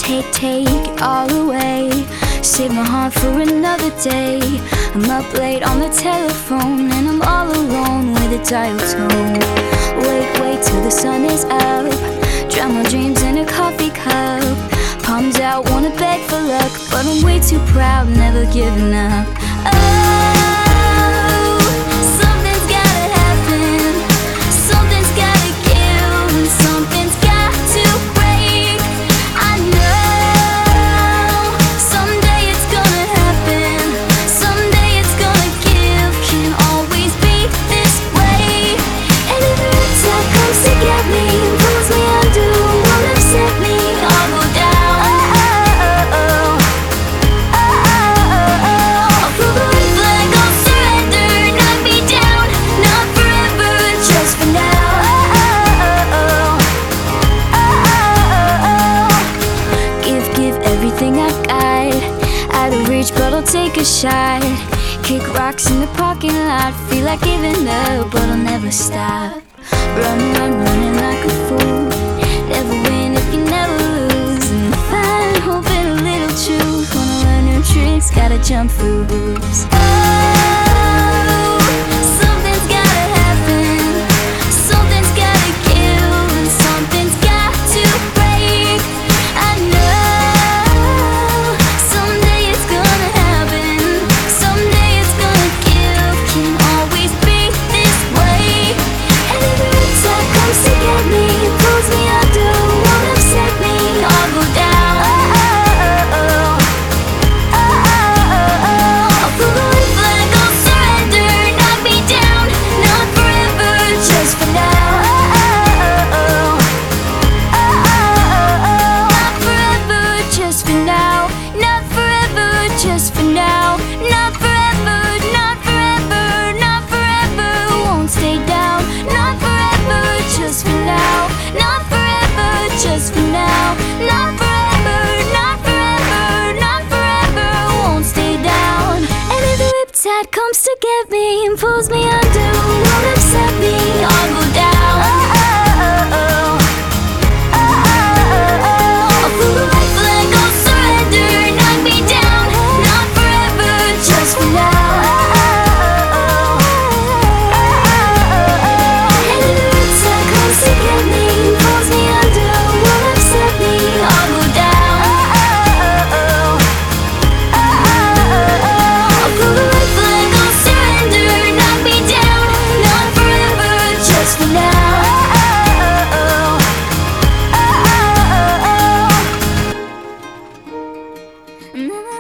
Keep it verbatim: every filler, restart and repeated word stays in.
take, take it all away. Save my heart for another day. I'm up late on the telephone and I'm all alone with a dial tone. Wait, wait till the sun is up. Drown my dreams in a coffee cup. Palms out, wanna beg for luck, but I'm way too proud, never giving up. Oh, something's gotta happen. Something's gotta give, and something's got to break. I know someday it's gonna happen. Someday it's gonna give. Can't always be this way. And if the riptide comes to get me, pulls me under, won't upset me, I'll go down. But I'll take a shot. Kick rocks in the parking lot. Feel like giving up, but I'll never stop. Run, run, running like a fool. Never win if you never lose. And find hope in a little truth. Wanna learn new tricks, gotta jump through hoops. Oh, something's gotta happen. Something's gotta give, and something's got to break. I know just for now, not forever, not forever, not forever, won't stay down, not forever, just for now, not forever, just for now, not forever, not forever, not forever, won't stay down. And if the riptide comes to get me and pulls me under, won't upset me, I'll go down. Na, na.